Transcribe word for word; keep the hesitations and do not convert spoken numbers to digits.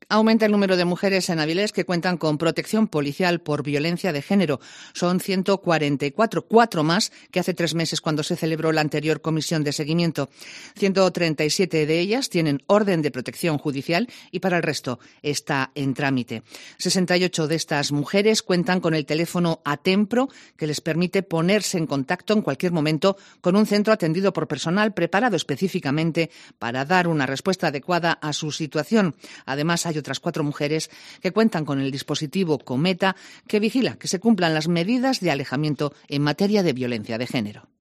Aumenta el número de mujeres en Avilés que cuentan con protección policial por violencia de género. Son ciento cuarenta y cuatro, cuatro más que hace tres meses cuando se celebró la anterior comisión de seguimiento. ciento treinta y siete de ellas tienen orden de protección judicial y para el resto está en trámite. sesenta y ocho de estas mujeres cuentan con el teléfono Atempro que les permite ponerse en contacto en cualquier momento con un centro atendido por personal preparado específicamente para dar una respuesta adecuada a su situación. Además, hay otras cuatro mujeres que cuentan con el dispositivo Cometa que vigila que se cumplan las medidas de alejamiento en materia de violencia de género.